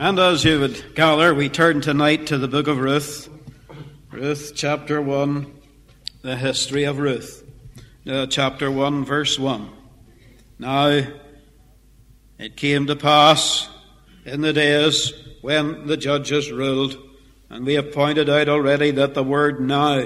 And as you would gather, we turn tonight to the book of Ruth. Ruth chapter 1, the history of Ruth. Chapter 1, verse 1. Now, it came to pass in the days when the judges ruled, and we have pointed out already that the word now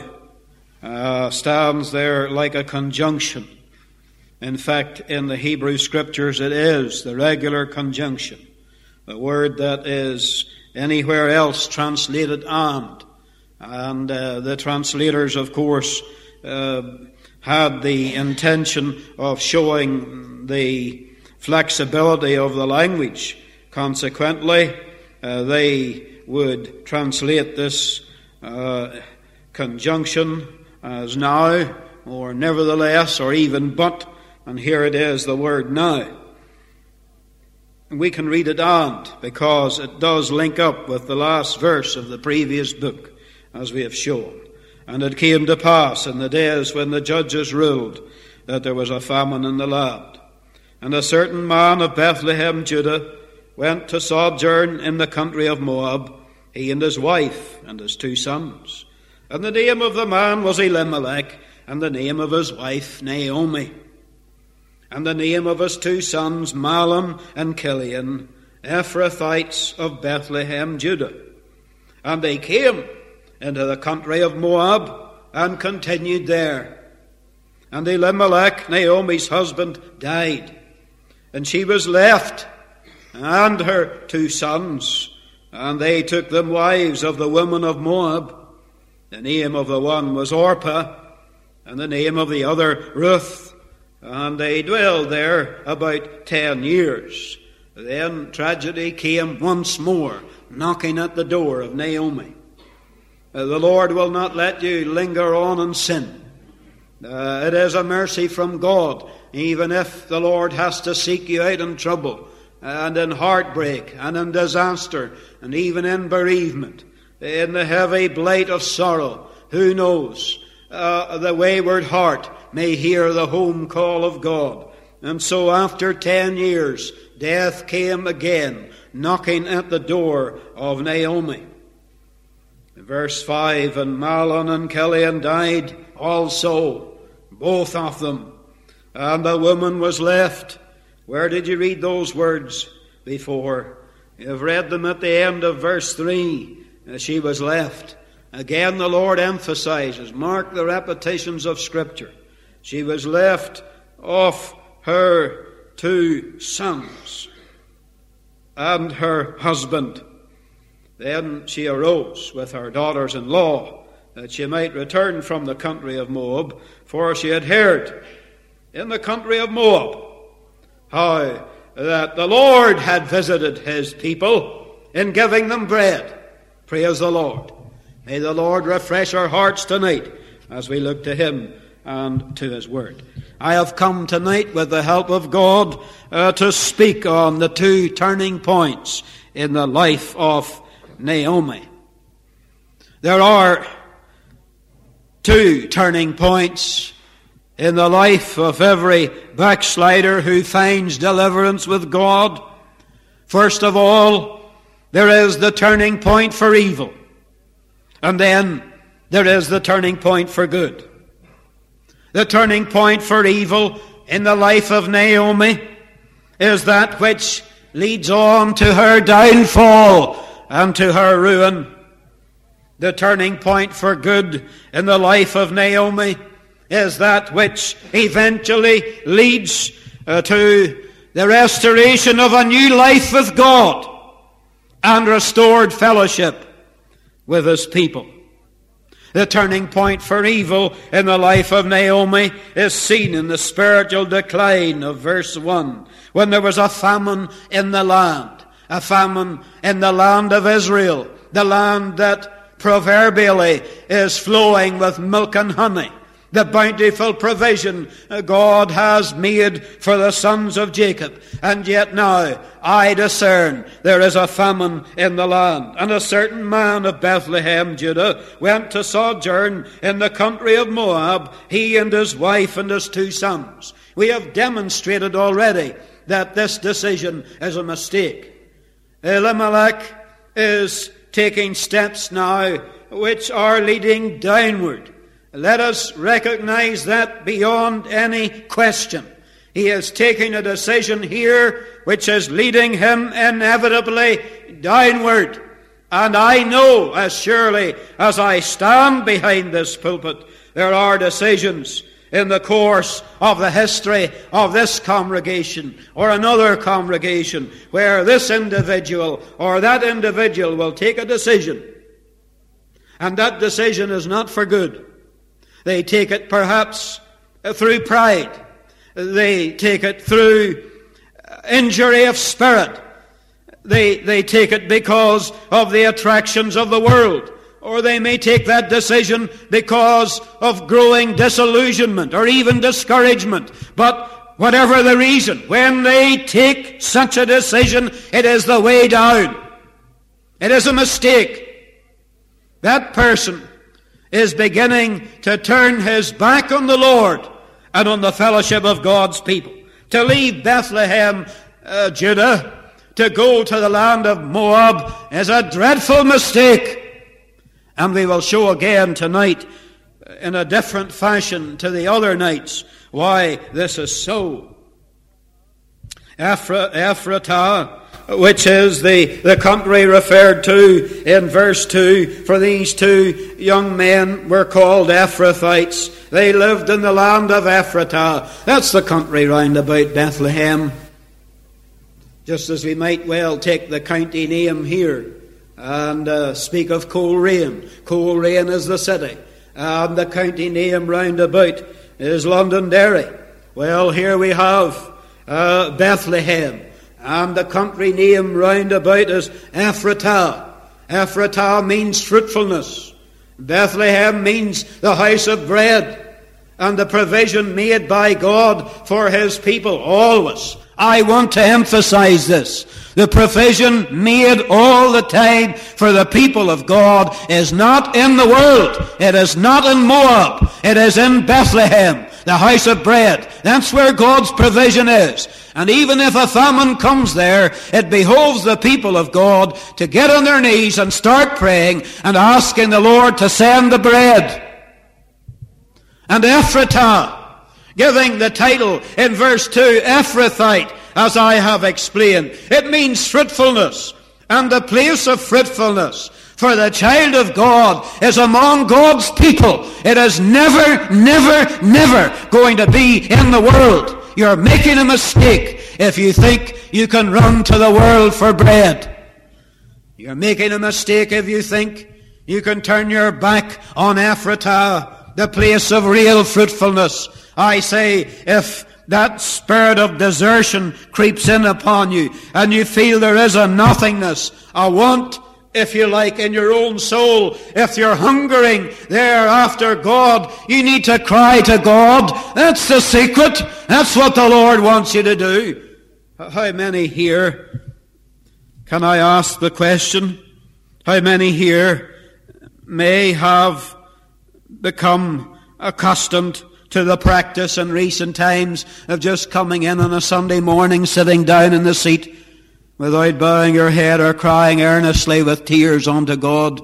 stands there like a conjunction. In fact, in the Hebrew Scriptures it is the regular conjunction. A word that is anywhere else translated and the translators, of course, had the intention of showing the flexibility of the language. Consequently, they would translate this conjunction as now, or nevertheless, or even but, and here it is, the word now. We can read it and, because it does link up with the last verse of the previous book, as we have shown. And it came to pass in the days when the judges ruled that there was a famine in the land. And a certain man of Bethlehem, Judah, went to sojourn in the country of Moab, he and his wife and his 2 sons. And the name of the man was Elimelech, and the name of his wife Naomi. And the name of his 2 sons, Mahlon and Chilion, Ephrathites of Bethlehem, Judah. And they came into the country of Moab and continued there. And Elimelech, Naomi's husband, died, and she was left, and her 2 sons, and they took them wives of the women of Moab. The name of the one was Orpah, and the name of the other Ruth. And they dwelled there about 10 years. Then tragedy came once more, knocking at the door of Naomi. The Lord will not let you linger on in sin. It is a mercy from God, even if the Lord has to seek you out in trouble, and in heartbreak, and in disaster, and even in bereavement, in the heavy blight of sorrow. Who knows? The wayward heart may hear the home call of God. And so after 10 years, death came again, knocking at the door of Naomi. Verse 5, and Mahlon and Chilion died also, both of them, and the woman was left. Where did you read those words before? You've read them at the end of verse 3. She was left. Again the Lord emphasizes, mark the repetitions of Scripture. She was left of her 2 sons and her husband. Then she arose with her daughters-in-law, that she might return from the country of Moab, for she had heard in the country of Moab how that the Lord had visited his people in giving them bread. Praise the Lord. May the Lord refresh our hearts tonight as we look to him and to his word. I have come tonight with the help of God to speak on the 2 turning points in the life of Naomi. There are 2 turning points in the life of every backslider who finds deliverance with God. First of all, there is the turning point for evil. And then there is the turning point for good. The turning point for evil in the life of Naomi is that which leads on to her downfall and to her ruin. The turning point for good in the life of Naomi is that which eventually leads to the restoration of a new life with God and restored fellowship with his people. The turning point for evil in the life of Naomi is seen in the spiritual decline of verse 1, when there was a famine in the land. A famine in the land of Israel, the land that proverbially is flowing with milk and honey. The bountiful provision God has made for the sons of Jacob. And yet now I discern there is a famine in the land. And a certain man of Bethlehem, Judah, went to sojourn in the country of Moab, he and his wife and his 2 sons. We have demonstrated already that this decision is a mistake. Elimelech is taking steps now which are leading downward. Let us recognize that beyond any question. He is taking a decision here which is leading him inevitably downward. And I know, as surely as I stand behind this pulpit, there are decisions in the course of the history of this congregation or another congregation where this individual or that individual will take a decision. And that decision is not for good. They take it perhaps through pride. They take it through injury of spirit. They take it because of the attractions of the world. Or they may take that decision because of growing disillusionment or even discouragement. But whatever the reason, when they take such a decision, it is the way down. It is a mistake. That person is beginning to turn his back on the Lord and on the fellowship of God's people. To leave Bethlehem, Judah, to go to the land of Moab is a dreadful mistake. And we will show again tonight, in a different fashion to the other nights, why this is so. Ephratah, which is the country referred to in verse 2, for these two young men were called Ephrathites. They lived in the land of Ephratah. That's the country round about Bethlehem. Just as we might well take the county name here and speak of Coleraine. Coleraine is the city. And the county name round about is Londonderry. Well, here we have Bethlehem. And the country name round about is Ephratah. Ephratah means fruitfulness. Bethlehem means the house of bread. And the provision made by God for His people always. I want to emphasize this. The provision made all the time for the people of God is not in the world. It is not in Moab. It is in Bethlehem, the house of bread. That's where God's provision is. And even if a famine comes there, it behoves the people of God to get on their knees and start praying and asking the Lord to send the bread. And Ephratah, giving the title in verse 2, Ephrathite, as I have explained. It means fruitfulness, and the place of fruitfulness for the child of God is among God's people. It is never, never, never going to be in the world. You're making a mistake if you think you can run to the world for bread. You're making a mistake if you think you can turn your back on Ephratah, the place of real fruitfulness. I say, if that spirit of desertion creeps in upon you and you feel there is a nothingness, a want, if you like, in your own soul, if you're hungering there after God, you need to cry to God. That's the secret. That's what the Lord wants you to do. How many here, can I ask the question, how many here may have become accustomed to the practice in recent times of just coming in on a Sunday morning, sitting down in the seat without bowing your head or crying earnestly with tears unto God?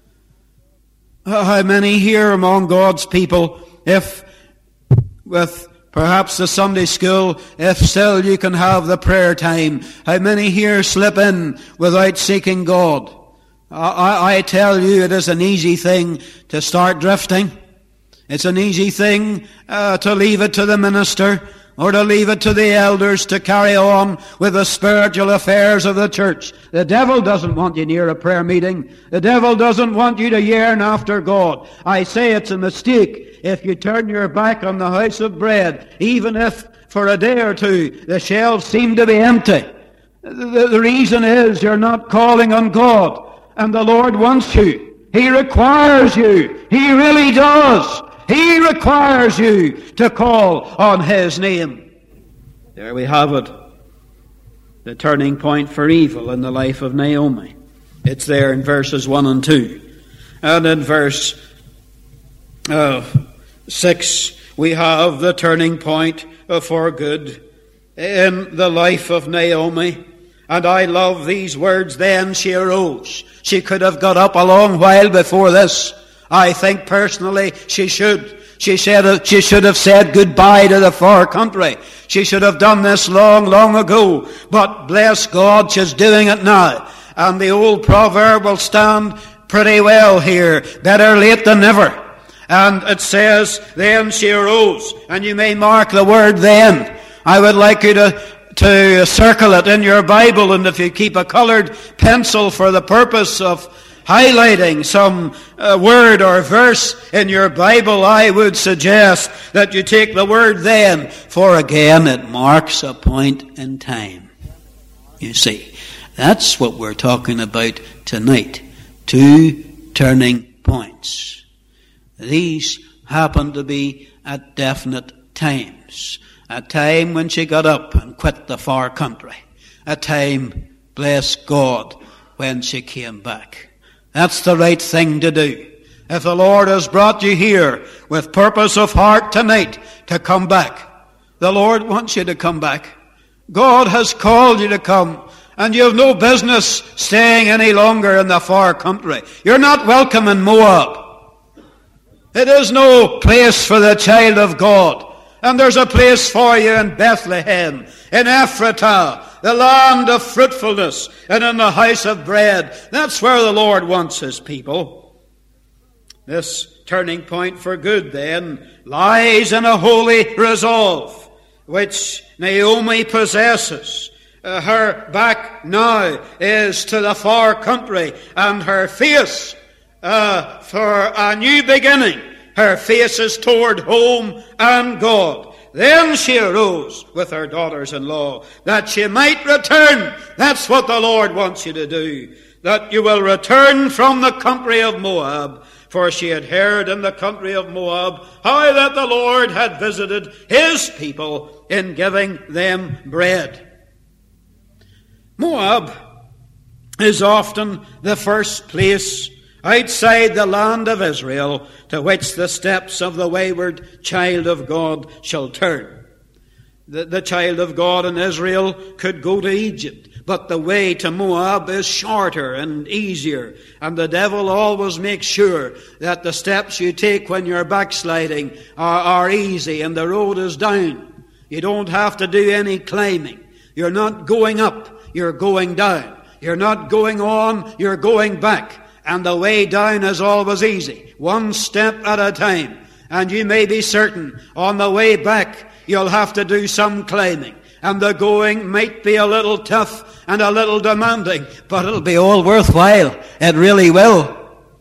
How many here among God's people, if with perhaps the Sunday school, if still you can have the prayer time, how many here slip in without seeking God? I tell you, it is an easy thing to start drifting. It's an easy thing to leave it to the minister or to leave it to the elders to carry on with the spiritual affairs of the church. The devil doesn't want you near a prayer meeting. The devil doesn't want you to yearn after God. I say it's a mistake if you turn your back on the house of bread, even if for a day or two the shelves seem to be empty. The reason is you're not calling on God, and the Lord wants you. He requires you. He really does. He requires you to call on His name. There we have it. The turning point for evil in the life of Naomi. It's there in verses 1 and 2. And in verse 6, we have the turning point for good in the life of Naomi. And I love these words, then she arose. She could have got up a long while before this. I think personally she should. She should have said goodbye to the far country. She should have done this long, long ago. But bless God, she's doing it now. And the old proverb will stand pretty well here. Better late than never. And it says, then she arose. And you may mark the word then. I would like you to circle it in your Bible, and if you keep a colored pencil for the purpose of highlighting some word or verse in your Bible, I would suggest that you take the word then, for again it marks a point in time. You see, that's what we're talking about tonight. 2 turning points. These happen to be at definite times. A time when she got up and quit the far country. A time, bless God, when she came back. That's the right thing to do. If the Lord has brought you here with purpose of heart tonight to come back, the Lord wants you to come back. God has called you to come, and you have no business staying any longer in the far country. You're not welcome in Moab. It is no place for the child of God. And there's a place for you in Bethlehem, in Ephratah, the land of fruitfulness, and in the house of bread. That's where the Lord wants his people. This turning point for good, then, lies in a holy resolve, which Naomi possesses. Her back now is to the far country, and her face for a new beginning. Her face is toward home and God. Then she arose with her daughters-in-law, that she might return. That's what the Lord wants you to do. That you will return from the country of Moab. For she had heard in the country of Moab how that the Lord had visited his people in giving them bread. Moab is often the first place outside the land of Israel to which the steps of the wayward child of God shall turn. The child of God in Israel could go to Egypt, but the way to Moab is shorter and easier, and the devil always makes sure that the steps you take when you're backsliding are easy and the road is down. You don't have to do any climbing. You're not going up, you're going down. You're not going on, you're going back. And the way down is always easy, one step at a time. And you may be certain, on the way back, you'll have to do some climbing. And the going might be a little tough and a little demanding, but it'll be all worthwhile. It really will.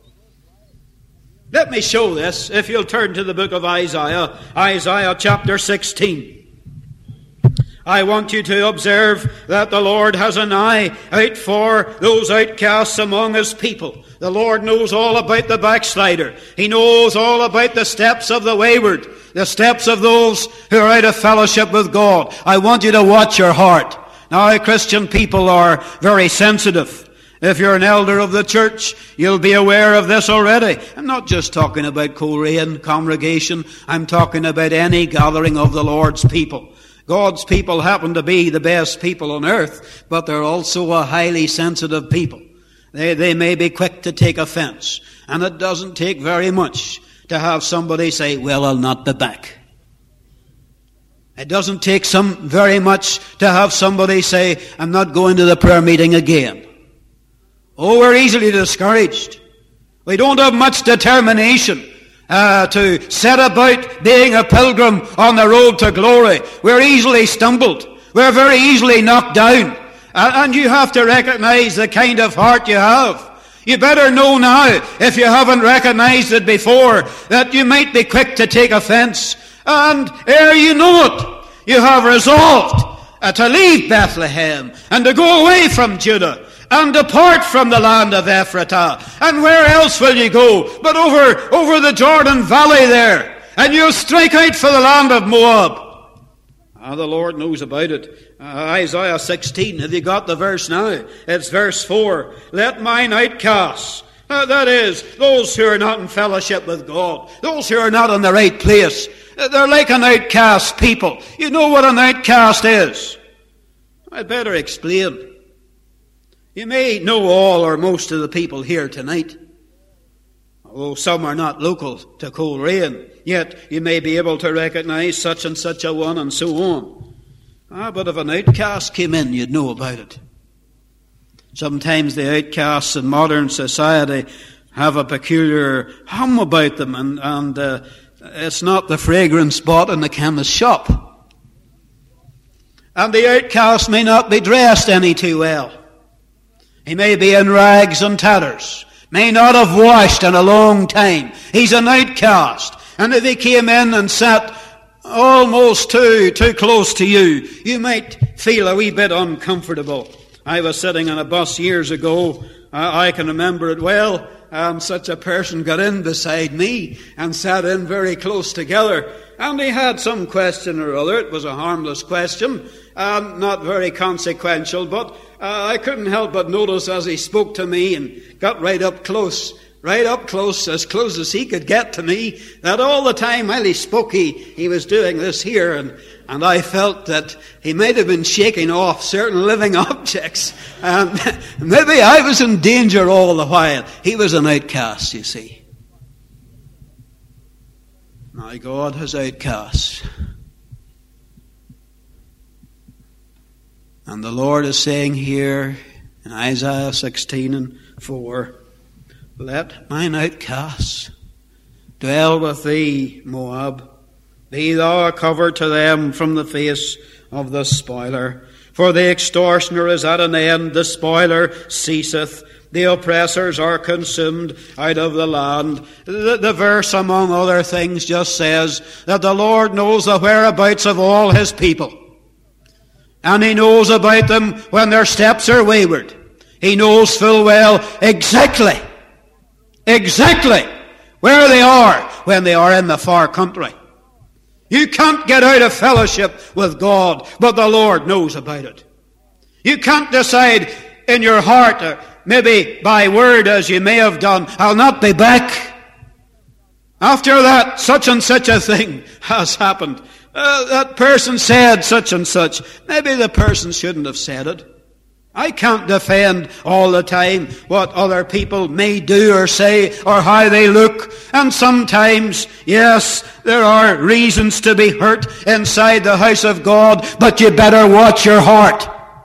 Let me show this, if you'll turn to the book of Isaiah, Isaiah chapter 16. I want you to observe that the Lord has an eye out for those outcasts among his people. The Lord knows all about the backslider. He knows all about the steps of the wayward, the steps of those who are out of fellowship with God. I want you to watch your heart. Now, Christian people are very sensitive. If you're an elder of the church, you'll be aware of this already. I'm not just talking about Korean congregation. I'm talking about any gathering of the Lord's people. God's people happen to be the best people on earth, but they're also a highly sensitive people. They may be quick to take offense. And it doesn't take very much to have somebody say, well, I'll not be back. It doesn't take very much to have somebody say, I'm not going to the prayer meeting again. Oh, we're easily discouraged. We don't have much determination to set about being a pilgrim on the road to glory. We're easily stumbled. We're very easily knocked down. And you have to recognize the kind of heart you have. You better know now, if you haven't recognized it before, that you might be quick to take offense. And ere you know it, you have resolved to leave Bethlehem and to go away from Judah and depart from the land of Ephratah. And where else will you go but over the Jordan Valley there? And you'll strike out for the land of Moab. The Lord knows about it. Isaiah 16, have you got the verse now? It's verse 4. Let mine outcasts, that is, those who are not in fellowship with God, those who are not in the right place, they're like an outcast people. You know what an outcast is? I'd better explain. You may know all or most of the people here tonight, although some are not local to Coleraine, yet you may be able to recognize such and such a one and so on. But if an outcast came in, you'd know about it. Sometimes the outcasts in modern society have a peculiar hum about them, and it's not the fragrance bought in the chemist's shop. And the outcast may not be dressed any too well. He may be in rags and tatters, may not have washed in a long time. He's an outcast. And if he came in and sat almost too close to you, you might feel a wee bit uncomfortable. I was sitting on a bus years ago, I can remember it well, and such a person got in beside me and sat in very close together. And he had some question or other. It was a harmless question, not very consequential, but I couldn't help but notice as he spoke to me and got right up close, as close as he could get to me, that all the time while he spoke, he was doing this here, and I felt that he might have been shaking off certain living objects, and maybe I was in danger all the while. He was an outcast, you see. Now God has outcasts. And the Lord is saying here in Isaiah 16:4, let mine outcasts dwell with thee, Moab. Be thou a cover to them from the face of the spoiler. For the extortioner is at an end, the spoiler ceaseth. The oppressors are consumed out of the land. The verse, among other things, just says that the Lord knows the whereabouts of all his people. And he knows about them when their steps are wayward. He knows full well exactly where they are when they are in the far country. You can't get out of fellowship with God, but the Lord knows about it. You can't decide in your heart, or maybe by word as you may have done, I'll not be back. After that, such and such a thing has happened. That person said such and such. Maybe the person shouldn't have said it. I can't defend all the time what other people may do or say or how they look. And sometimes, yes, there are reasons to be hurt inside the house of God, but you better watch your heart.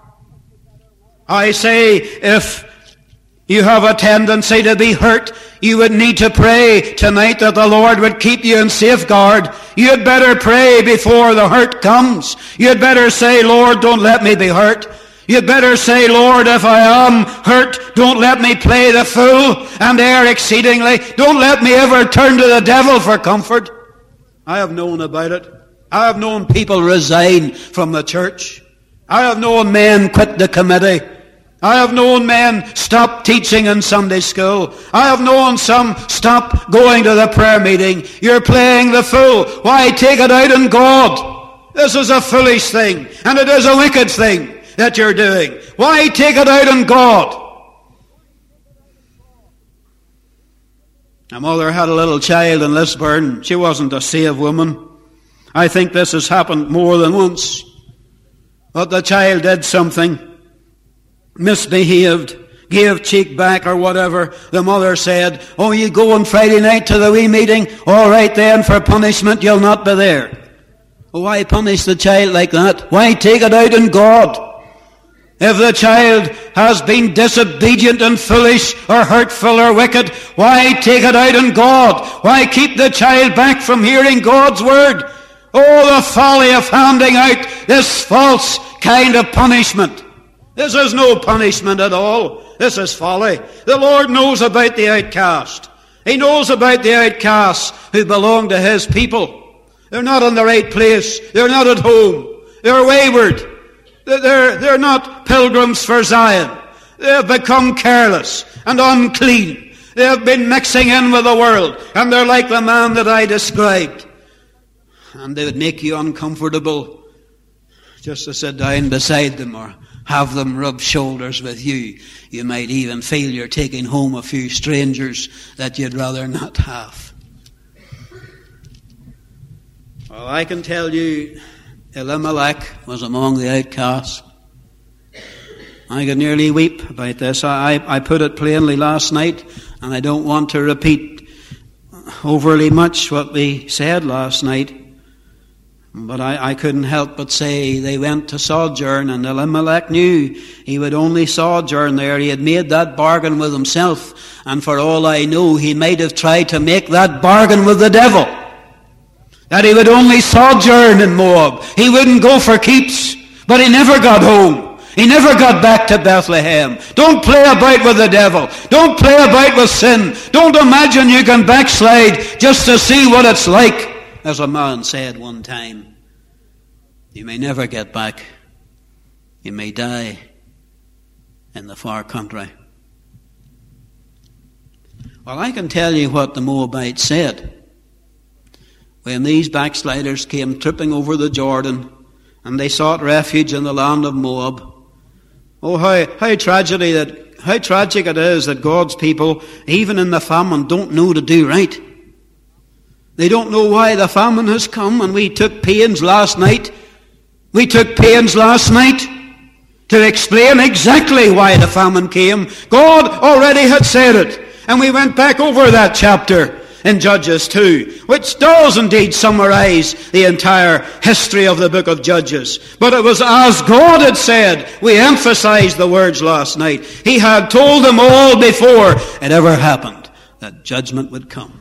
I say, if you have a tendency to be hurt, you would need to pray tonight that the Lord would keep you in safeguard. You'd better pray before the hurt comes. You'd better say, Lord, don't let me be hurt. You'd better say, Lord, if I am hurt, don't let me play the fool and err exceedingly. Don't let me ever turn to the devil for comfort. I have known about it. I have known people resign from the church. I have known men quit the committee. I have known men stop teaching in Sunday school. I have known some stop going to the prayer meeting. You're playing the fool. Why take it out on God? This is a foolish thing, and it is a wicked thing that you're doing. Why take it out on God? A mother had a little child in Lisburn. She wasn't a saved woman. I think this has happened more than once. But the child did something, misbehaved, gave cheek back or whatever. The mother said, oh, you go on Friday night to the wee meeting? All right then, for punishment you'll not be there. Well, why punish the child like that? Why take it out on God? If the child has been disobedient and foolish or hurtful or wicked, why take it out on God? Why keep the child back from hearing God's word? Oh, the folly of handing out this false kind of punishment. This is no punishment at all. This is folly. The Lord knows about the outcast. He knows about the outcasts who belong to his people. They're not in the right place. They're not at home. They're wayward. They're not pilgrims for Zion. They have become careless and unclean. They have been mixing in with the world, and they're like the man that I described. And they would make you uncomfortable just to sit down beside them or have them rub shoulders with you. You might even feel you're taking home a few strangers that you'd rather not have. Well, I can tell you, Elimelech was among the outcasts. I could nearly weep about this. I put it plainly last night, and I don't want to repeat overly much what we said last night. But I couldn't help but say they went to sojourn, and Elimelech knew he would only sojourn there. He had made that bargain with himself, and for all I know, he might have tried to make that bargain with the devil, that he would only sojourn in Moab. He wouldn't go for keeps, but he never got home. He never got back to Bethlehem. Don't play about with the devil. Don't play about with sin. Don't imagine you can backslide just to see what it's like. As a man said one time, you may never get back. You may die in the far country. Well, I can tell you what the Moabites said when these backsliders came tripping over the Jordan and they sought refuge in the land of Moab. Oh, how tragic it is that God's people, even in the famine, don't know to do right. They don't know why the famine has come, and we took pains last night. We took pains last night to explain exactly why the famine came. God already had said it, and we went back over that chapter in Judges 2, which does indeed summarize the entire history of the book of Judges. But it was as God had said. We emphasized the words last night. He had told them all before it ever happened that judgment would come.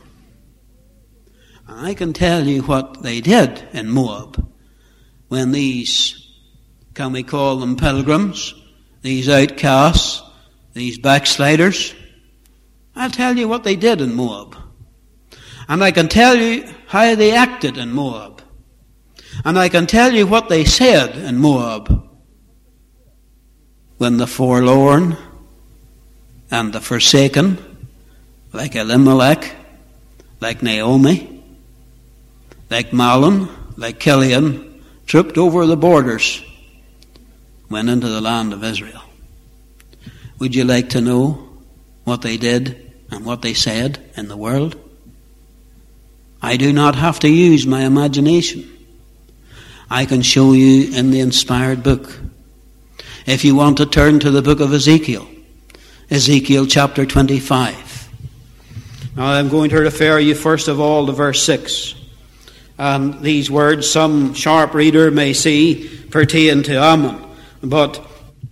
I can tell you what they did in Moab when these, can we call them pilgrims, these outcasts, these backsliders. I'll tell you what they did in Moab. And I can tell you how they acted in Moab. And I can tell you what they said in Moab when the forlorn and the forsaken, like Elimelech, like Naomi, like Mahlon, like Chilion, tripped over the borders, went into the land of Israel. Would you like to know what they did and what they said in the world? I do not have to use my imagination. I can show you in the inspired book. If you want to turn to the book of Ezekiel, Ezekiel chapter 25. Now I'm going to refer you first of all to verse 6. And these words, some sharp reader may see, pertain to Ammon. But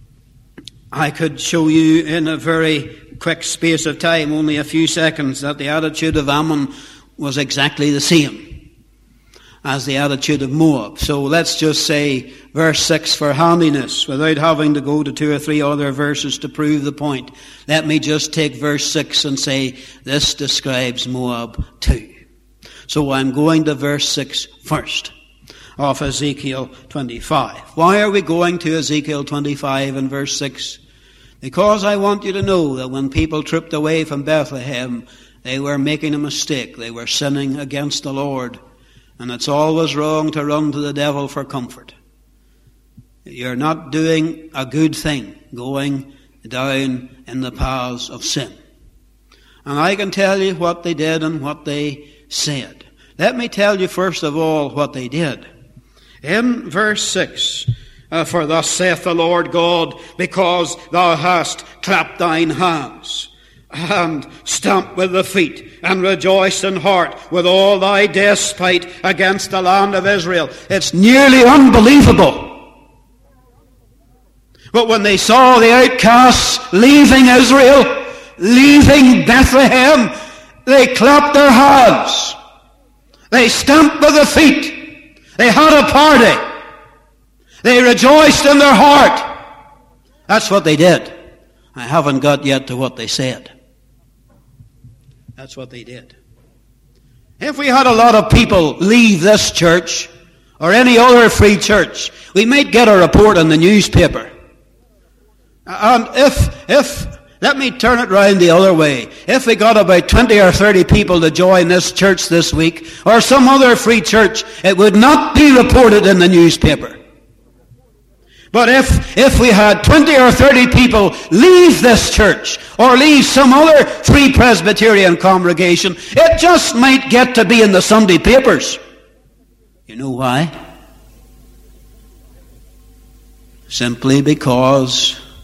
I could show you in a very quick space of time, only a few seconds, that the attitude of Ammon was exactly the same as the attitude of Moab. So let's just say verse 6 for handiness, without having to go to 2 or 3 other verses to prove the point. Let me just take verse 6 and say, this describes Moab too. So I'm going to verse 6 first of Ezekiel 25. Why are we going to Ezekiel 25 and verse 6? Because I want you to know that when people tripped away from Bethlehem, they were making a mistake. They were sinning against the Lord. And it's always wrong to run to the devil for comfort. You're not doing a good thing, going down in the paths of sin. And I can tell you what they did and what they said. Let me tell you first of all what they did. In verse 6, for thus saith the Lord God, because thou hast clapped thine hands, and stamped with the feet, and rejoiced in heart with all thy despite against the land of Israel. It's nearly unbelievable. But when they saw the outcasts leaving Israel, leaving Bethlehem, they clapped their hands. They stamped with their feet. They had a party. They rejoiced in their heart. That's what they did. I haven't got yet to what they said. That's what they did. If we had a lot of people leave this church or any other free church, we might get a report in the newspaper. And if let me turn it round the other way. If we got about 20 or 30 people to join this church this week, or some other free church, it would not be reported in the newspaper. But if we had 20 or 30 people leave this church, or leave some other free Presbyterian congregation, it just might get to be in the Sunday papers. You know why? Simply because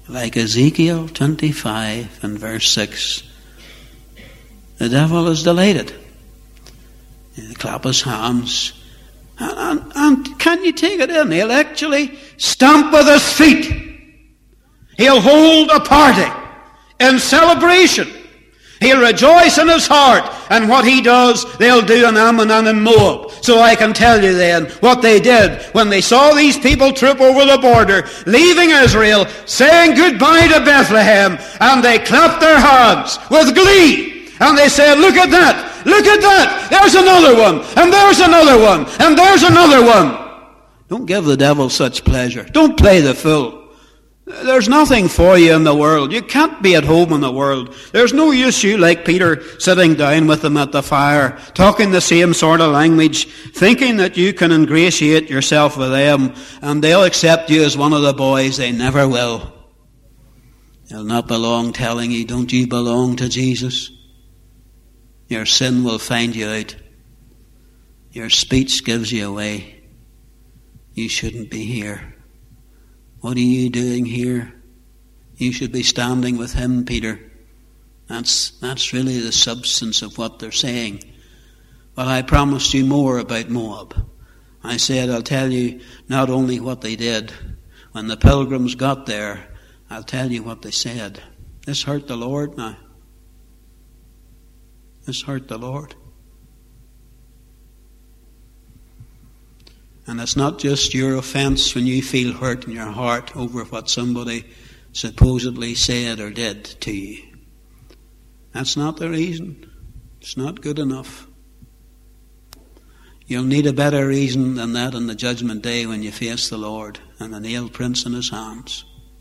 like Ezekiel 25 and verse 6. The devil is delighted. He'll clap his hands. And can you take it in? He'll actually stamp with his feet. He'll hold a party in celebration. He'll rejoice in his heart. And what he does, they'll do in Ammon and in Moab. So I can tell you then what they did when they saw these people troop over the border, leaving Israel, saying goodbye to Bethlehem, and they clapped their hands with glee. And they said, look at that, look at that, there's another one, and there's another one, and there's another one. Don't give the devil such pleasure. Don't play the fool. There's nothing for you in the world. You can't be at home in the world. There's no use you, like Peter, sitting down with them at the fire, talking the same sort of language, thinking that you can ingratiate yourself with them, and they'll accept you as one of the boys. They never will. They'll not belong telling you, don't you belong to Jesus? Your sin will find you out. Your speech gives you away. You shouldn't be here. What are you doing here? You should be standing with him, Peter. That's really the substance of what they're saying. But I promised you more about Moab. I said I'll tell you not only what they did. When the pilgrims got there, I'll tell you what they said. This hurt the Lord now. This hurt the Lord. And it's not just your offense when you feel hurt in your heart over what somebody supposedly said or did to you. That's not the reason. It's not good enough. You'll need a better reason than that on the judgment day when you face the Lord and the nail prints in his hands.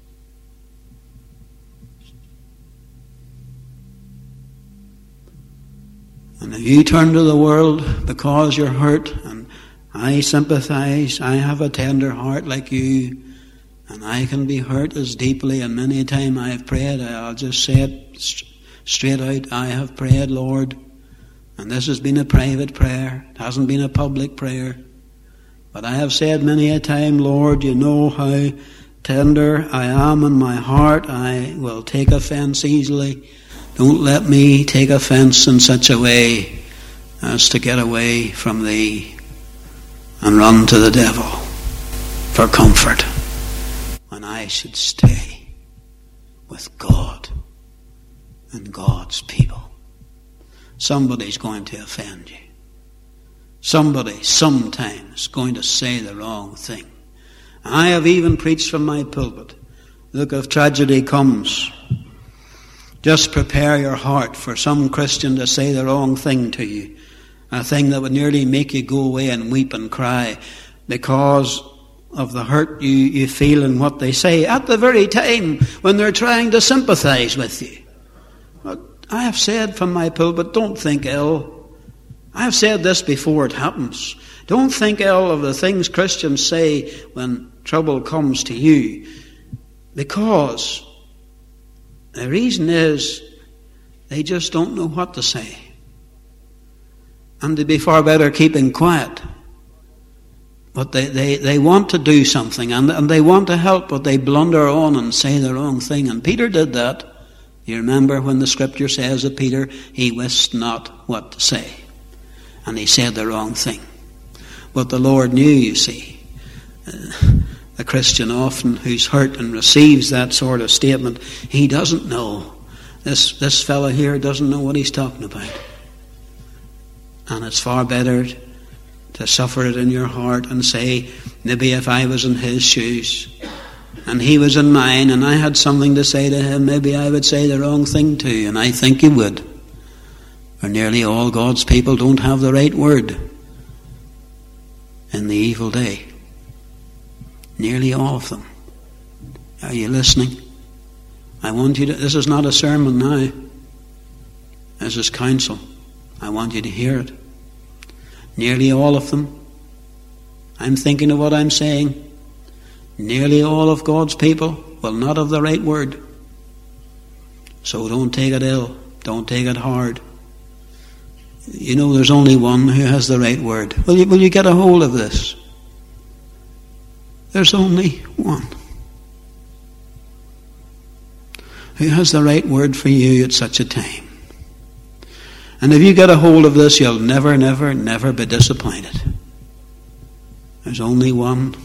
And if you turn to the world because you're hurt, and I sympathize, I have a tender heart like you, and I can be hurt as deeply, and many a time I have prayed, I'll just say it straight out, I have prayed, Lord, and this has been a private prayer, it hasn't been a public prayer, but I have said many a time, Lord, you know how tender I am in my heart, I will take offense easily. Don't let me take offense in such a way as to get away from thee and run to the devil for comfort when I should stay with God and God's people. Somebody's going to offend you. Somebody sometimes going to say the wrong thing. I have even preached from my pulpit, look, if tragedy comes, just prepare your heart for some Christian to say the wrong thing to you. A thing that would nearly make you go away and weep and cry because of the hurt you feel in what they say at the very time when they're trying to sympathize with you. But I have said from my pulpit, don't think ill. I have said this before it happens. Don't think ill of the things Christians say when trouble comes to you, because the reason is they just don't know what to say. And they'd be far better keeping quiet. But they want to do something and they want to help, but they blunder on and say the wrong thing. And Peter did that. You remember when the scripture says of Peter, he wist not what to say. And he said the wrong thing. But the Lord knew, you see. The Christian often who's hurt and receives that sort of statement, he doesn't know. This fellow here doesn't know what he's talking about. And it's far better to suffer it in your heart and say, maybe if I was in his shoes and he was in mine and I had something to say to him, maybe I would say the wrong thing too. And I think you would. For nearly all God's people don't have the right word in the evil day. Nearly all of them. Are you listening? I want you to, this is not a sermon now. This is counsel. I want you to hear it. Nearly all of them. I'm thinking of what I'm saying. Nearly all of God's people will not have the right word. So don't take it ill. Don't take it hard. You know there's only one who has the right word. Will you get a hold of this? There's only one. who has the right word for you at such a time. And if you get a hold of this, you'll never, never, never be disappointed. There's only one.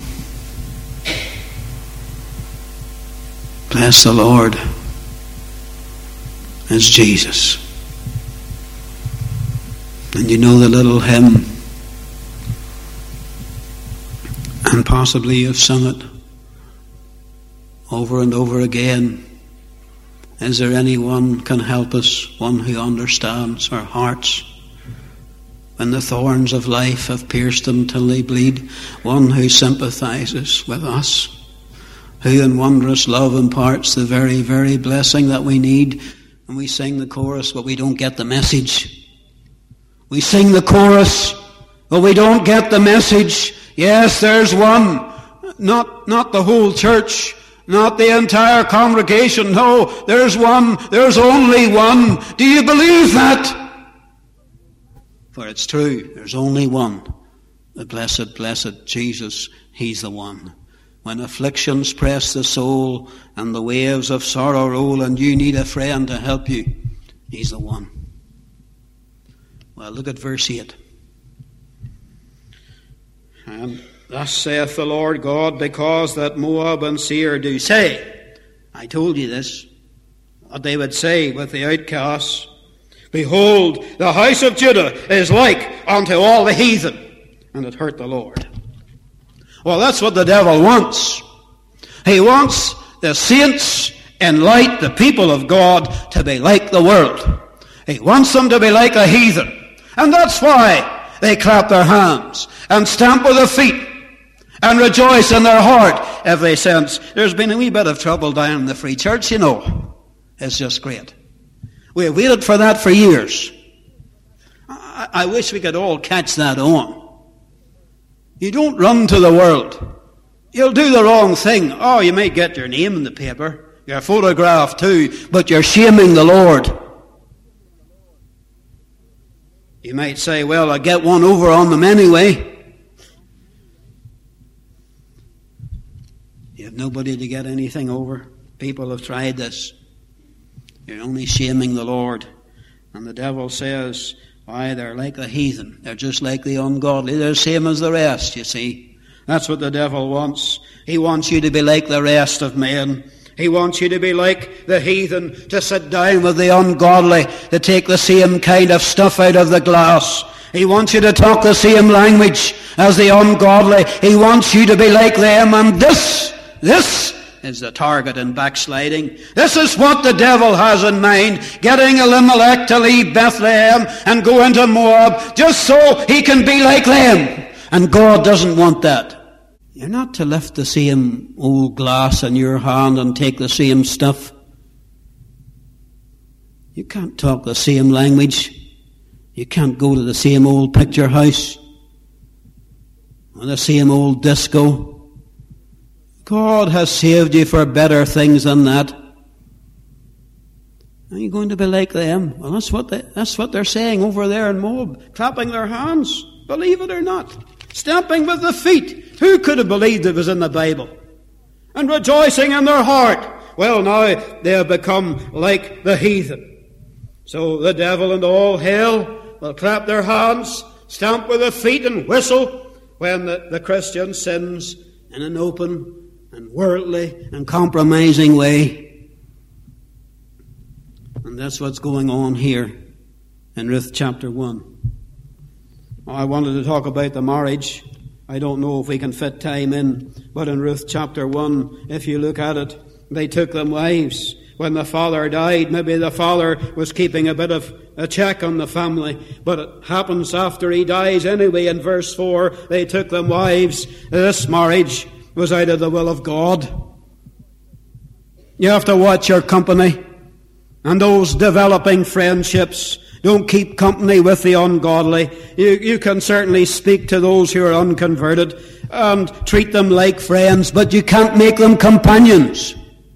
Bless the Lord. It's Jesus. And you know the little hymn, and possibly you've sung it over and over again. Is there anyone can help us, one who understands our hearts when the thorns of life have pierced them till they bleed? One who sympathizes with us, who in wondrous love imparts the very, very blessing that we need. And we sing the chorus, but we don't get the message. We sing the chorus, but we don't get the message. Yes, there's one. Not the whole church. Not the entire congregation. No, there's one. There's only one. Do you believe that? For it's true. There's only one. The blessed, blessed Jesus. He's the one. When afflictions press the soul and the waves of sorrow roll and you need a friend to help you, He's the one. Well, look at verse 8. And thus saith the Lord God, because that Moab and Seir do say, I told you this, what they would say with the outcasts, behold, the house of Judah is like unto all the heathen, and it hurt the Lord. Well, that's what the devil wants. He wants the saints in light, the people of God, to be like the world. He wants them to be like a heathen. And that's why they clap their hands and stamp with their feet and rejoice in their heart if they sense there's been a wee bit of trouble down in the Free Church, you know. It's just great. We've waited for that for years. I wish we could all catch that on. You don't run to the world. You'll do the wrong thing. Oh, you may get your name in the paper, your photograph too, but you're shaming the Lord. You might say, well, I'll get one over on them anyway. You have nobody to get anything over. People have tried this. You're only shaming the Lord. And the devil says, why, they're like the heathen. They're just like the ungodly. They're the same as the rest, you see. That's what the devil wants. He wants you to be like the rest of men. He wants you to be like the heathen, to sit down with the ungodly, to take the same kind of stuff out of the glass. He wants you to talk the same language as the ungodly. He wants you to be like them. And this is the target in backsliding. This is what the devil has in mind, getting Elimelech to leave Bethlehem and go into Moab just so he can be like them. And God doesn't want that. You're not to lift the same old glass in your hand and take the same stuff. You can't talk the same language. You can't go to the same old picture house or the same old disco. God has saved you for better things than that. Are you going to be like them? Well, that's what they're saying over there in Moab, clapping their hands, believe it or not, stamping with the feet. Who could have believed it was in the Bible? And rejoicing in their heart. Well, now they have become like the heathen. So the devil and all hell will clap their hands, stamp with their feet and whistle when the Christian sins in an open and worldly and compromising way. And that's what's going on here in Ruth chapter 1. I wanted to talk about the marriage. I don't know if we can fit time in, but in Ruth chapter 1, if you look at it, they took them wives. When the father died, maybe the father was keeping a bit of a check on the family, but it happens after he dies anyway. In verse 4, they took them wives. This marriage was out of the will of God. You have to watch your company and those developing friendships. Don't keep company with the ungodly. You can certainly speak to those who are unconverted and treat them like friends, but you can't make them companions.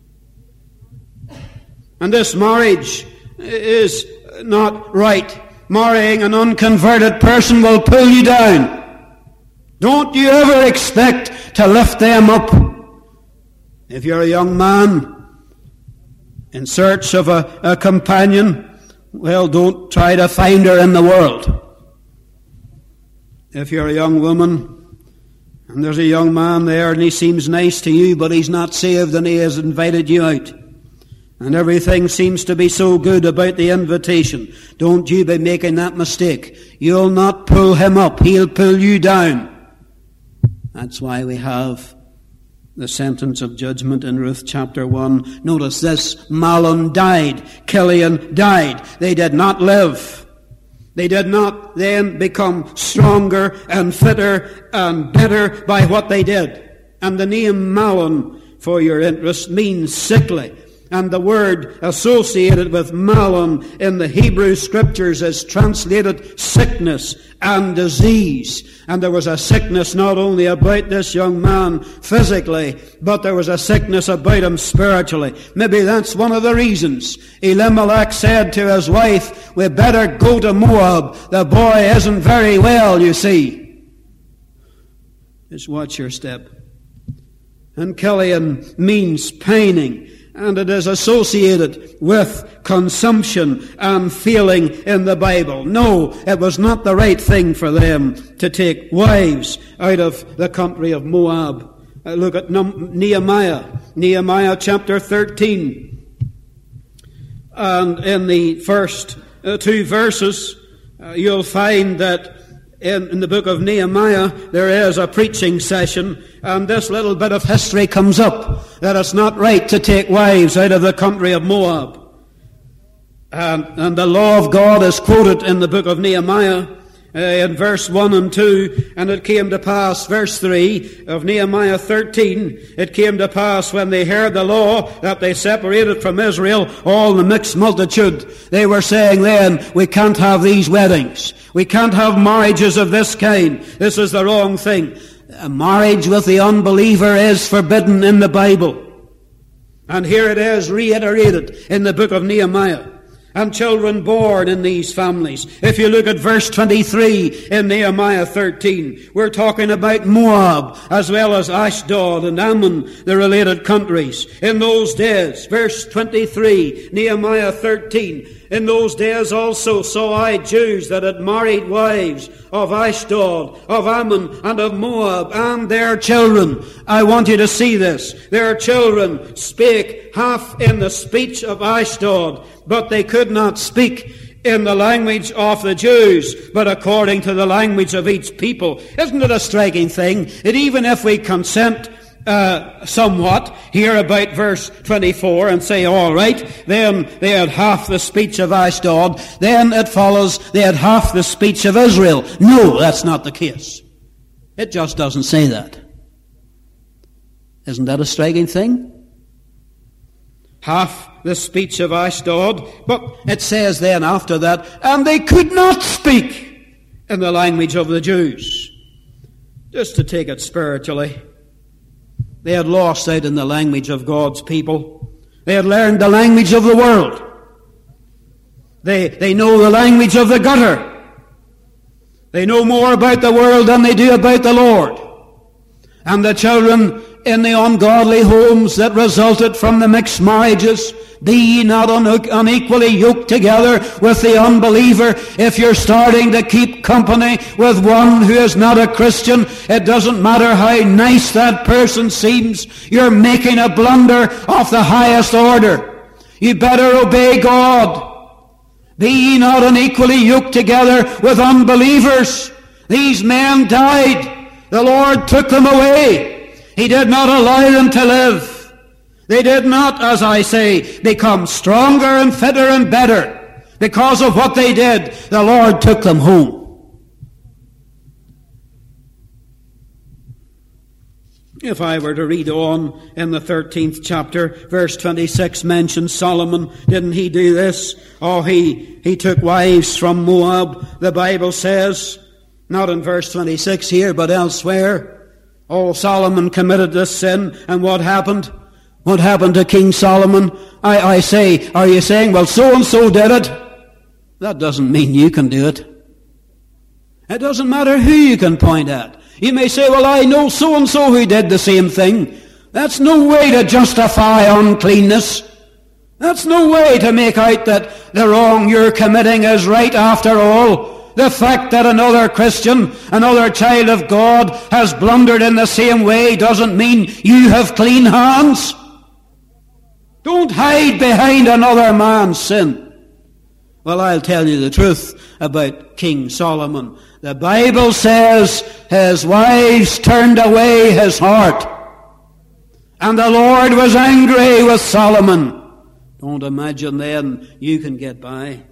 And this marriage is not right. Marrying an unconverted person will pull you down. Don't you ever expect to lift them up. If you're a young man in search of a companion, well, don't try to find her in the world. If you're a young woman and there's a young man there and he seems nice to you, but he's not saved and he has invited you out, and everything seems to be so good about the invitation, don't you be making that mistake. You'll not pull him up, he'll pull you down. That's why we have the sentence of judgment in Ruth chapter 1. Notice this: Mahlon died, Chilion died. They did not live. They did not then become stronger and fitter and better by what they did. And the name Mahlon, for your interest, means sickly. And the word associated with Mahlon in the Hebrew Scriptures is translated sickness and disease. And there was a sickness not only about this young man physically, but there was a sickness about him spiritually. Maybe that's one of the reasons Elimelech said to his wife, we better go to Moab. The boy isn't very well, you see. Just watch your step. And Chilion means pining. And it is associated with consumption and failing in the Bible. No, it was not the right thing for them to take wives out of the country of Moab. Look at Nehemiah. Nehemiah chapter 13. And in the first 2 verses, you'll find that in the book of Nehemiah, there is a preaching session, and this little bit of history comes up, that it's not right to take wives out of the country of Moab. And the law of God is quoted in the book of Nehemiah in verse 1 and 2, and it came to pass, verse 3 of Nehemiah 13, it came to pass when they heard the law that they separated from Israel all the mixed multitude. They were saying then, we can't have these weddings. We can't have marriages of this kind. This is the wrong thing. A marriage with the unbeliever is forbidden in the Bible. And here it is reiterated in the book of Nehemiah. And children born in these families. If you look at verse 23 in Nehemiah 13, we're talking about Moab as well as Ashdod and Ammon, the related countries. In those days, verse 23, Nehemiah 13, in those days also saw I Jews that had married wives of Ashdod, of Ammon, and of Moab, and their children. I want you to see this. Their children spake half in the speech of Ashdod, but they could not speak in the language of the Jews, but according to the language of each people. Isn't it a striking thing that even if we consent somewhat here about verse 24 and say, all right, then they had half the speech of Ashdod, then it follows they had half the speech of Israel. No, that's not the case. It just doesn't say that. Isn't that a striking thing? Half the speech of Ashdod, but it says then after that, and they could not speak in the language of the Jews. Just to take it spiritually, they had lost out in the language of God's people. They had learned the language of the world. They know the language of the gutter. They know more about the world than they do about the Lord. And the children in the ungodly homes that resulted from the mixed marriages, be ye not unequally yoked together with the unbeliever. If you're starting to keep company with one who is not a Christian, it doesn't matter how nice that person seems, you're making a blunder of the highest order. You better obey God. Be ye not unequally yoked together with unbelievers. These men died. The Lord took them away. He did not allow them to live. They did not, as I say, become stronger and fitter and better. Because of what they did, the Lord took them home. If I were to read on in the 13th chapter, verse 26 mentions Solomon. Didn't he do this? Oh, he took wives from Moab, the Bible says. Not in verse 26 here, but elsewhere. Oh, Solomon committed this sin, and what happened? What happened to King Solomon? I say, are you saying, well, so-and-so did it? That doesn't mean you can do it. It doesn't matter who you can point at. You may say, well, I know so-and-so who did the same thing. That's no way to justify uncleanness. That's no way to make out that the wrong you're committing is right after all. The fact that another Christian, another child of God, has blundered in the same way doesn't mean you have clean hands. Don't hide behind another man's sin. Well, I'll tell you the truth about King Solomon. The Bible says his wives turned away his heart, and the Lord was angry with Solomon. Don't imagine then you can get by.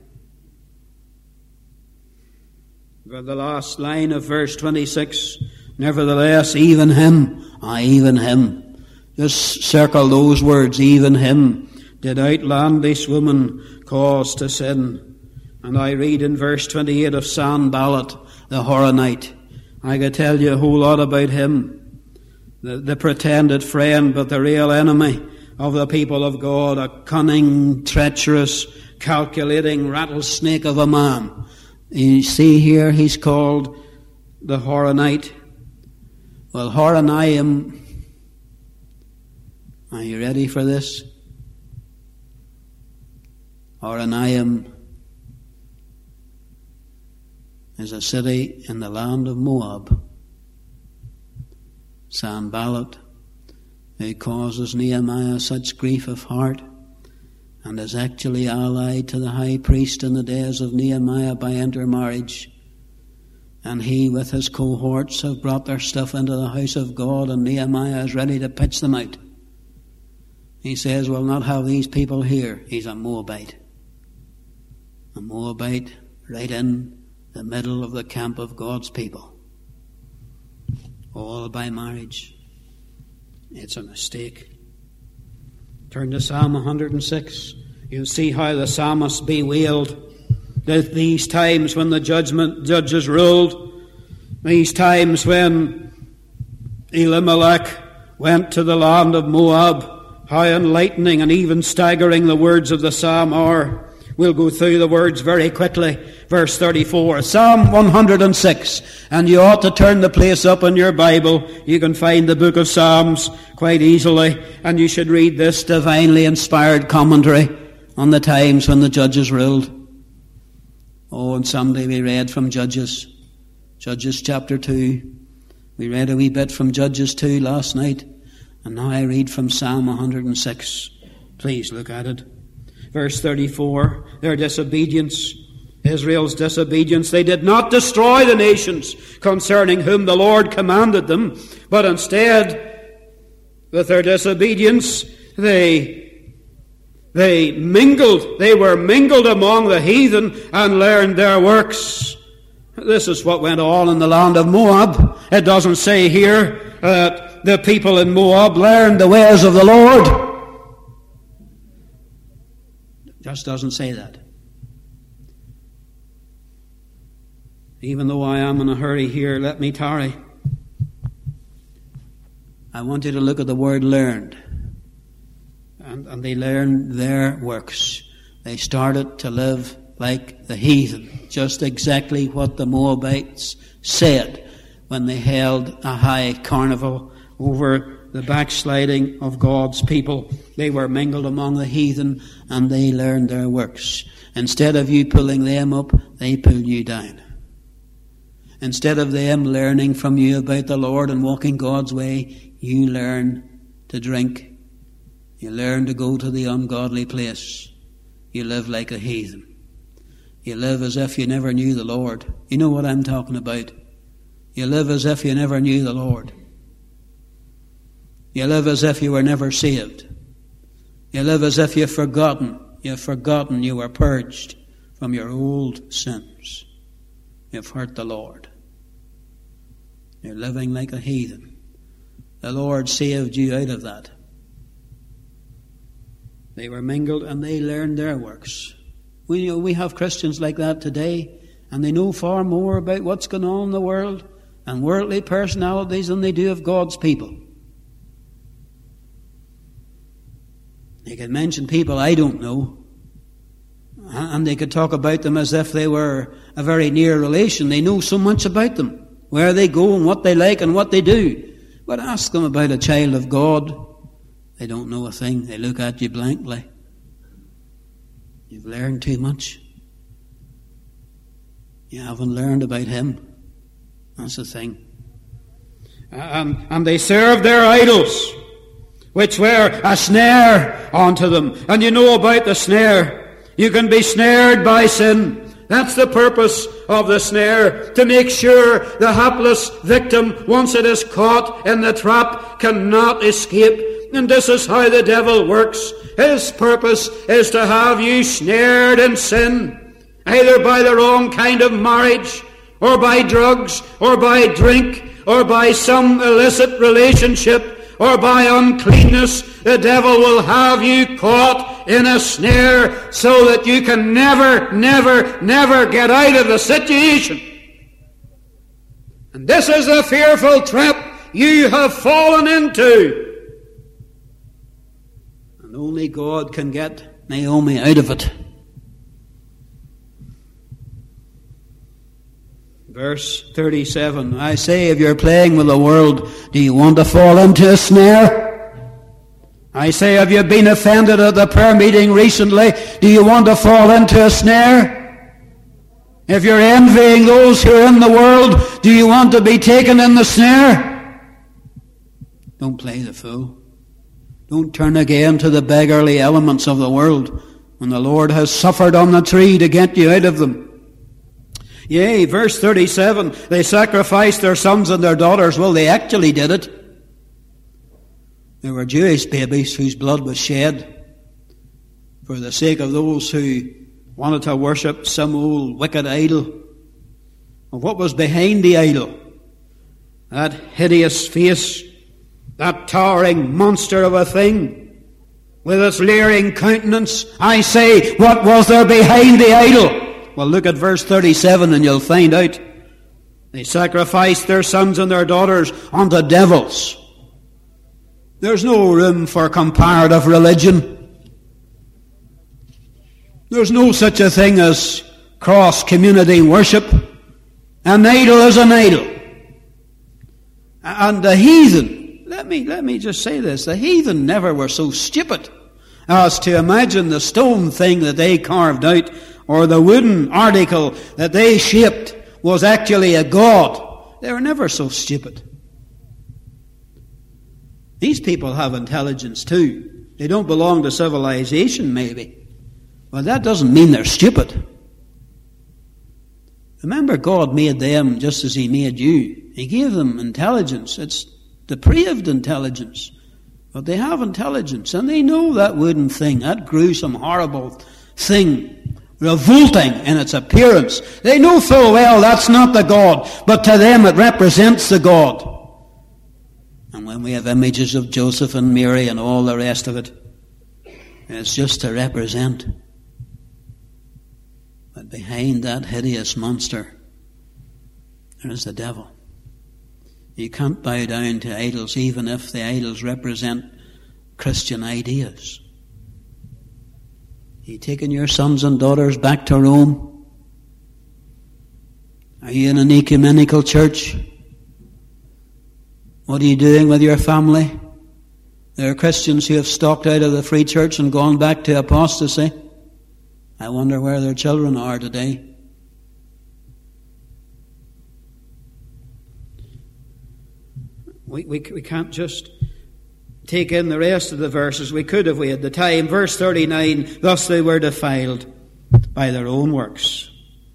For the last line of verse 26, nevertheless, even him, even him. Just circle those words, even him, did outlandish woman cause to sin. And I read in verse 28 of Sanballat, the Horonite. I could tell you a whole lot about him. The pretended friend, but the real enemy of the people of God, a cunning, treacherous, calculating rattlesnake of a man. You see here, he's called the Horonite. Well, Horonaim, are you ready for this? Horonaim is a city in the land of Moab. Sanballat, who causes Nehemiah such grief of heart, and is actually allied to the high priest in the days of Nehemiah by intermarriage. And he with his cohorts have brought their stuff into the house of God, and Nehemiah is ready to pitch them out. He says, we'll not have these people here. He's a Moabite. A Moabite right in the middle of the camp of God's people. All by marriage. It's a mistake. Turn to Psalm 106. You'll see how the psalmist bewailed these times when the judges ruled, these times when Elimelech went to the land of Moab. How enlightening and even staggering the words of the psalm are. We'll go through the words very quickly. Verse 34, Psalm 106. And you ought to turn the place up in your Bible. You can find the book of Psalms quite easily. And you should read this divinely inspired commentary on the times when the judges ruled. Oh, and someday we read from Judges. Judges chapter 2. We read a wee bit from Judges 2 last night. And now I read from Psalm 106. Please look at it. Verse 34, their disobedience, Israel's disobedience. They did not destroy the nations concerning whom the Lord commanded them, but instead, with their disobedience, they mingled. They were mingled among the heathen and learned their works. This is what went on in the land of Moab. It doesn't say here that the people in Moab learned the ways of the Lord. Just doesn't say that. Even though I am in a hurry here, let me tarry. I want you to look at the word learned. And they learned their works. They started to live like the heathen. Just exactly what the Moabites said when they held a high carnival over the backsliding of God's people. They were mingled among the heathen and they learned their works. Instead of you pulling them up, they pull you down. Instead of them learning from you about the Lord and walking God's way, you learn to drink. You learn to go to the ungodly place. You live like a heathen. You live as if you never knew the Lord. You know what I'm talking about. You live as if you never knew the Lord. You live as if you were never saved. You live as if you've forgotten you were purged from your old sins. You've hurt the Lord. You're living like a heathen. The Lord saved you out of that. They were mingled and they learned their works. We have Christians like that today, and they know far more about what's going on in the world and worldly personalities than they do of God's people. They could mention people I don't know, and they could talk about them as if they were a very near relation. They know so much about them, where they go and what they like and what they do. But ask them about a child of God, they don't know a thing. They look at you blankly. You've learned too much. You haven't learned about him. That's the thing. And they served their idols, which were a snare unto them. And you know about the snare. You can be snared by sin. That's the purpose of the snare, to make sure the hapless victim, once it is caught in the trap, cannot escape. And this is how the devil works. His purpose is to have you snared in sin, either by the wrong kind of marriage, or by drugs, or by drink, or by some illicit relationship, or by uncleanness. The devil will have you caught in a snare so that you can never, never, never get out of the situation. And this is the fearful trap you have fallen into. And only God can get Naomi out of it. Verse 37. I say, if you're playing with the world, do you want to fall into a snare? I say, have you been offended at the prayer meeting recently? Do you want to fall into a snare? If you're envying those who are in the world, do you want to be taken in the snare? Don't play the fool. Don't turn again to the beggarly elements of the world when the Lord has suffered on the tree to get you out of them. Yea, verse 37, they sacrificed their sons and their daughters. Well, they actually did it. There were Jewish babies whose blood was shed for the sake of those who wanted to worship some old wicked idol. Well, what was behind the idol? That hideous face, that towering monster of a thing, with its leering countenance. I say, what was there behind the idol? Well, look at verse 37 and you'll find out. They sacrificed their sons and their daughters unto devils. There's no room for comparative religion. There's no such a thing as cross-community worship. An idol is an idol. And the heathen, let me just say this, the heathen never were so stupid as to imagine the stone thing that they carved out or the wooden article that they shaped was actually a god. They were never so stupid. These people have intelligence too. They don't belong to civilization, maybe. But that doesn't mean they're stupid. Remember, God made them just as He made you. He gave them intelligence. It's depraved intelligence. But they have intelligence, and they know that wooden thing, that gruesome, horrible thing, revolting in its appearance. They know full well that's not the God, but to them it represents the God. And when we have images of Joseph and Mary and all the rest of it, it's just to represent. But behind that hideous monster, there is the devil. You can't bow down to idols, even if the idols represent Christian ideas. Are you taking your sons and daughters back to Rome? Are you in an ecumenical church? What are you doing with your family? There are Christians who have stalked out of the free church and gone back to apostasy. I wonder where their children are today. We can't just take in the rest of the verses. We could if we had the time. Verse 39, thus they were defiled by their own works.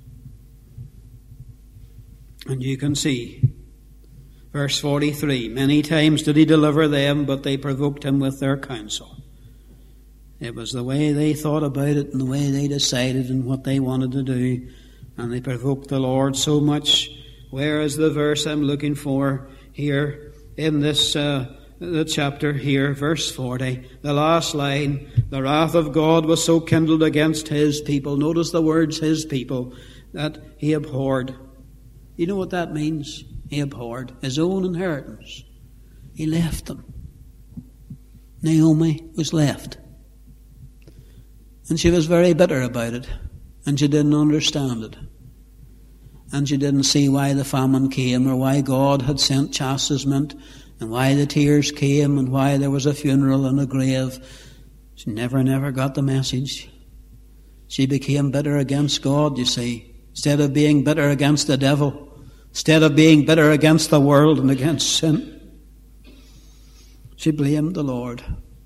And you can see, verse 43, many times did He deliver them, but they provoked Him with their counsel. It was the way they thought about it and the way they decided and what they wanted to do. And they provoked the Lord so much. Where is the verse I'm looking for here in this the chapter here, verse 40, the last line, the wrath of God was so kindled against His people. Notice the words, His people, that He abhorred. You know what that means? He abhorred His own inheritance. He left them. Naomi was left. And she was very bitter about it. And she didn't understand it. And she didn't see why the famine came or why God had sent chastisement and why the tears came and why there was a funeral and a grave. She never got the message. She became bitter against God, you see. Instead of being bitter against the devil, instead of being bitter against the world and against sin, she blamed the Lord.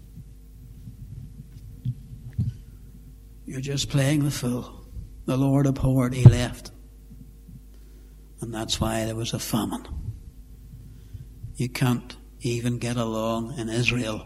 You're just playing the fool. The Lord abhorred, he left. And that's why there was a famine. You can't even get along in Israel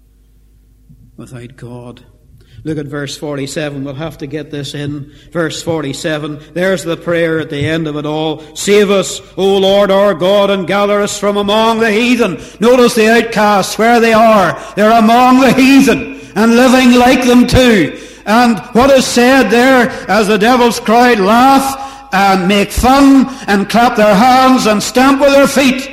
without God. Look at verse 47. We'll have to get this in. Verse 47. There's the prayer at the end of it all. Save us, O Lord our God, and gather us from among the heathen. Notice the outcasts, where they are. They're among the heathen and living like them too. And what is said there, as the devils cried, laugh and make fun and clap their hands and stamp with their feet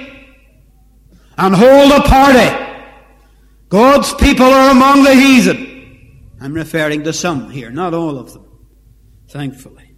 and hold a party. God's people are among the heathen. I'm referring to some here, not all of them, thankfully.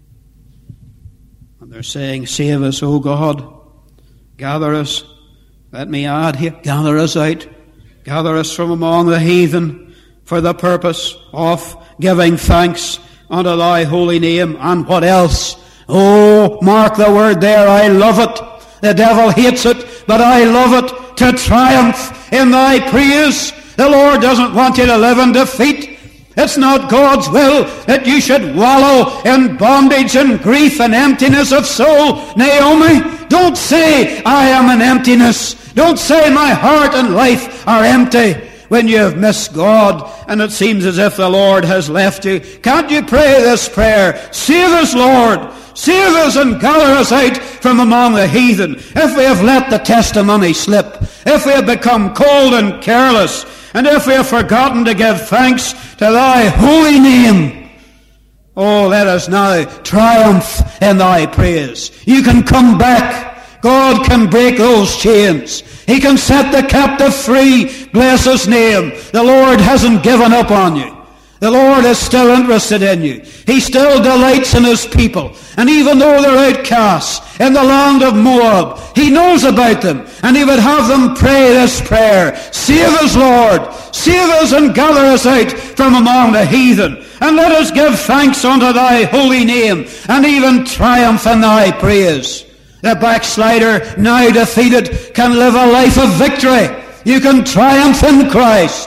And they're saying, save us, O God. Gather us. Let me add here, gather us out. Gather us from among the heathen for the purpose of giving thanks unto thy holy name. And what else? Oh, mark the word there, I love it. The devil hates it, but I love it. To triumph in thy praise. The Lord doesn't want you to live in defeat. It's not God's will that you should wallow in bondage and grief and emptiness of soul. Naomi, don't say, I am an emptiness. Don't say my heart and life are empty when you have missed God and it seems as if the Lord has left you. Can't you pray this prayer? Save us, Lord. Save us and gather us out from among the heathen. If we have let the testimony slip, if we have become cold and careless, and if we have forgotten to give thanks to thy holy name, oh, let us now triumph in thy praise. You can come back. God can break those chains. He can set the captive free. Bless his name. The Lord hasn't given up on you. The Lord is still interested in you. He still delights in his people. And even though they're outcasts in the land of Moab, he knows about them. And he would have them pray this prayer. Save us, Lord. Save us and gather us out from among the heathen. And let us give thanks unto thy holy name. And even triumph in thy praise. The backslider, now defeated, can live a life of victory. You can triumph in Christ.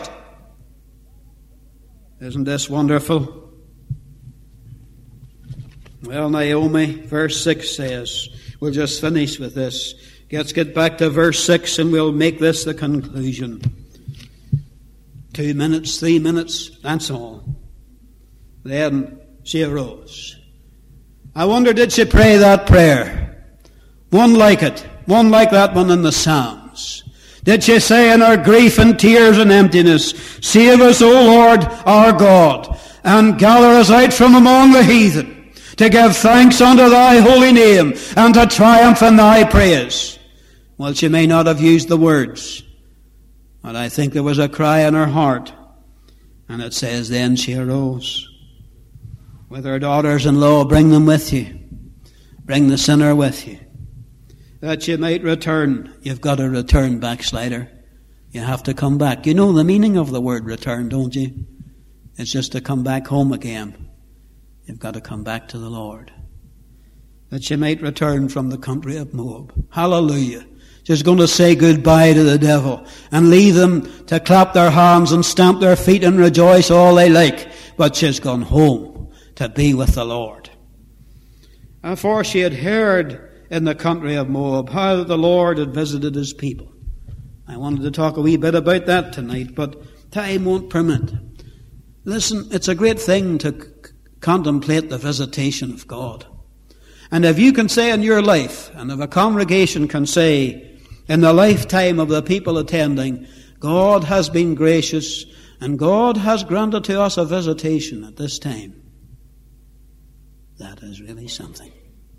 Isn't this wonderful? Well, Naomi, verse 6 says, we'll just finish with this. Let's get back to verse 6 and we'll make this the conclusion. 2 minutes, 3 minutes, that's all. Then she arose. I wonder, did she pray that prayer? One like it. One like that one in the Psalms. Did she say in her grief and tears and emptiness, save us, O Lord, our God, and gather us out from among the heathen, to give thanks unto thy holy name, and to triumph in thy praise? Well, she may not have used the words, but I think there was a cry in her heart. And it says, then she arose. With her daughters-in-law, bring them with you. Bring the sinner with you. That you might return. You've got to return, backslider. You have to come back. You know the meaning of the word return, don't you? It's just to come back home again. You've got to come back to the Lord. That you might return from the country of Moab. Hallelujah. She's going to say goodbye to the devil and leave them to clap their hands and stamp their feet and rejoice all they like. But she's gone home to be with the Lord. And for she had heard in the country of Moab how the Lord had visited his people. I wanted to talk a wee bit about that tonight, but time won't permit. Listen, it's a great thing to contemplate the visitation of God. And if you can say in your life, and if a congregation can say in the lifetime of the people attending, God has been gracious and God has granted to us a visitation at this time, that is really something.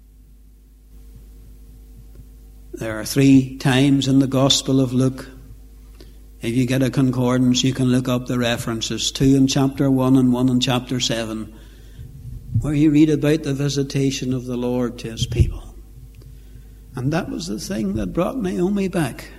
There are 3 times in the Gospel of Luke. If you get a concordance, you can look up the references. 2 in chapter 1 and 1 in chapter 7, where you read about the visitation of the Lord to his people. And that was the thing that brought Naomi back.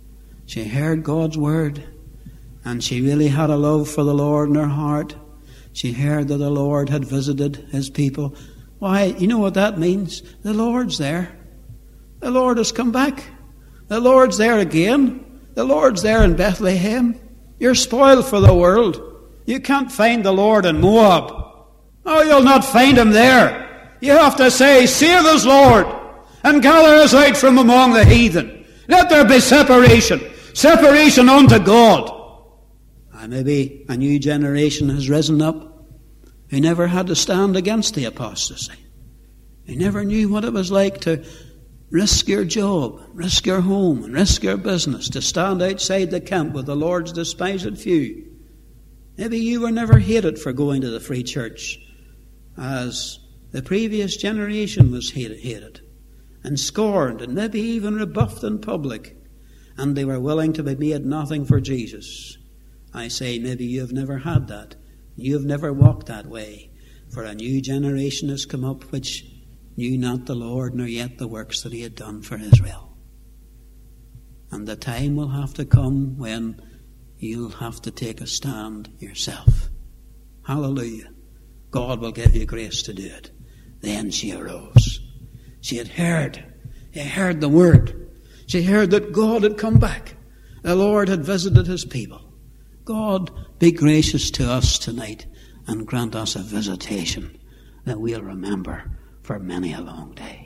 She heard God's word, and she really had a love for the Lord in her heart. She heard that the Lord had visited his people. Why, you know what that means? The Lord's there. The Lord has come back. The Lord's there again. The Lord's there in Bethlehem. You're spoiled for the world. You can't find the Lord in Moab. Oh, you'll not find him there. You have to say, "Save us, Lord, and gather us out from among the heathen. Let there be separation. Separation unto God." And maybe a new generation has risen up who never had to stand against the apostasy. Who never knew what it was like to risk your job, risk your home, and risk your business to stand outside the camp with the Lord's despised few. Maybe you were never hated for going to the free church, as the previous generation was hated and scorned and maybe even rebuffed in public, and they were willing to be made nothing for Jesus. I say maybe you've never had that. You've never walked that way, for a new generation has come up which knew not the Lord nor yet the works that he had done for Israel. And the time will have to come when you'll have to take a stand yourself. Hallelujah. God will give you grace to do it. Then she arose. She had heard the word. She heard that God had come back. The Lord had visited his people. God, be gracious to us tonight and grant us a visitation that we'll remember for many a long day.